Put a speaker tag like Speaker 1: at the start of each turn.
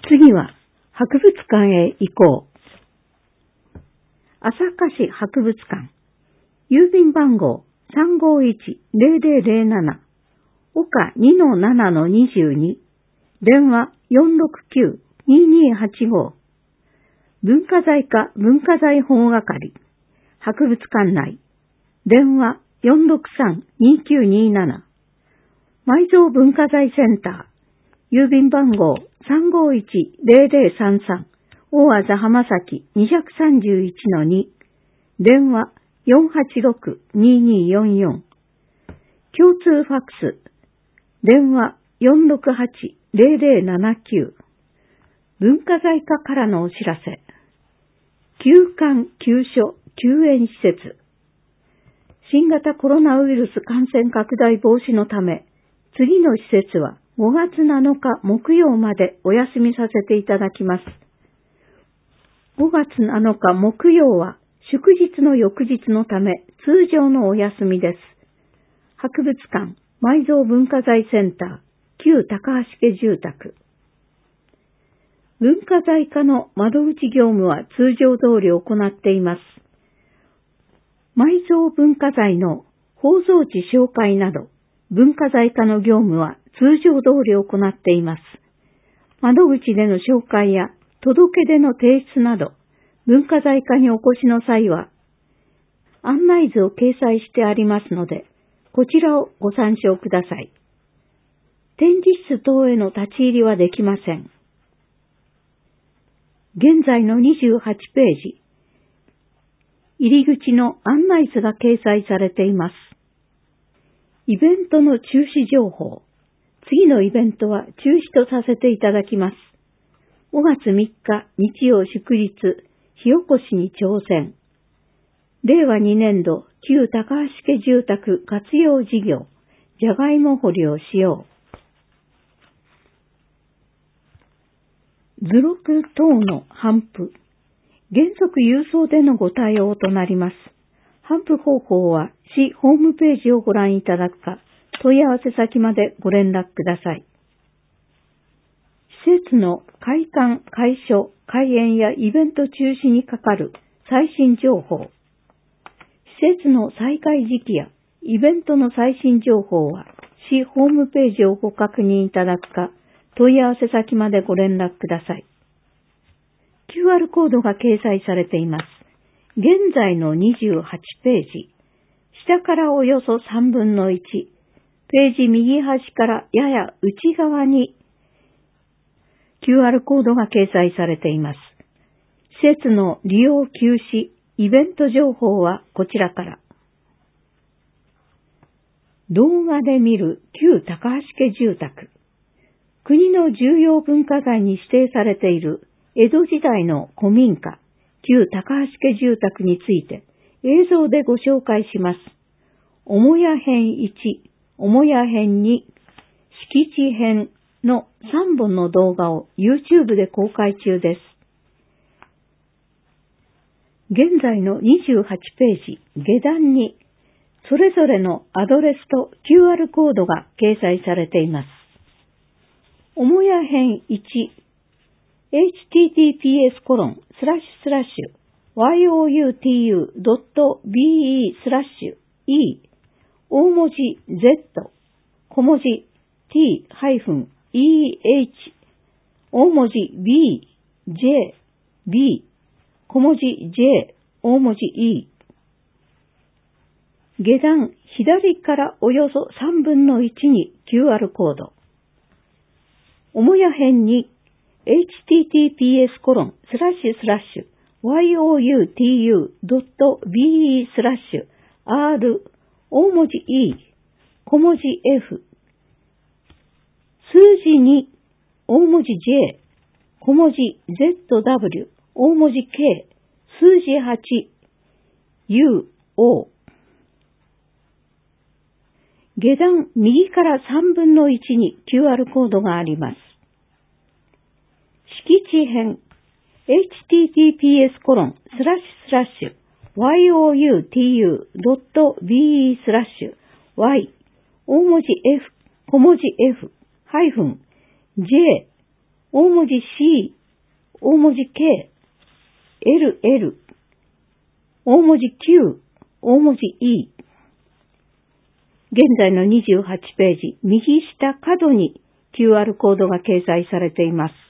Speaker 1: 次は博物館へ行こう。朝霞市博物館。郵便番号351-0007。岡 2-7-22。電話469-2285。文化財課文化財保護係。博物館内。電話463-2927。埋蔵文化財センター。郵便番号351-0033。大字浜崎 231-2。電話486-2244。共通ファックス。電話468-0079。文化財課からのお知らせ。休館・休所・休園施設。新型コロナウイルス感染拡大防止のため、次の施設は5月7日木曜までお休みさせていただきます。5月7日木曜は祝日の翌日のため通常のお休みです。博物館埋蔵文化財センター旧高橋家住宅。文化財課の窓口業務は通常通り行っています。埋蔵文化財の包蔵地紹介など、文化財課の業務は通常通り行っています。窓口での紹介や届け出の提出など、文化財課にお越しの際は、案内図を掲載してありますので、こちらをご参照ください。展示室等への立ち入りはできません。現在の28ページ、入り口の案内図が掲載されています。イベントの中止情報。次のイベントは中止とさせていただきます。5月3日日曜祝日、火起こしに挑戦。令和2年度旧高橋家住宅活用事業、じゃがいも掘りをしよう。図録等の頒布。原則郵送でのご対応となります。頒布方法は市ホームページをご覧いただくか、問い合わせ先までご連絡ください。施設の開館、開所、開園やイベント中止にかかる最新情報。施設の再開時期やイベントの最新情報は市ホームページをご確認いただくか、問い合わせ先までご連絡ください。QR コードが掲載されています。現在の28ページ。下からおよそ3分の1。ページ右端からやや内側に QR コードが掲載されています。施設の利用休止、イベント情報はこちらから。動画で見る旧高橋家住宅。国の重要文化財に指定されている江戸時代の古民家、旧高橋家住宅について映像でご紹介します。母屋編1、母屋編2、敷地編の3本の動画を YouTube で公開中です。現在の28ページ、下段にそれぞれのアドレスと QR コードが掲載されています。母屋編1、https://youtu.be/e 大文字 Z 小文字 T-EH 大文字 B J B 小文字 J 大文字 E 下段左からおよそ3分の1に QR コード。母屋編にhttps://youtu.be/r 大文字 E 小文字 F 数字2大文字 J 小文字 ZW 大文字 K 数字8 UO 下段右から3分の1に QR コードがあります。敷地編 https://youtu.be/y 大文字 F 小文字 F ハイフン J 大文字 C、大文字 K、LL、大文字 Q、大文字 E。現在の28ページ、右下角に QR コードが掲載されています。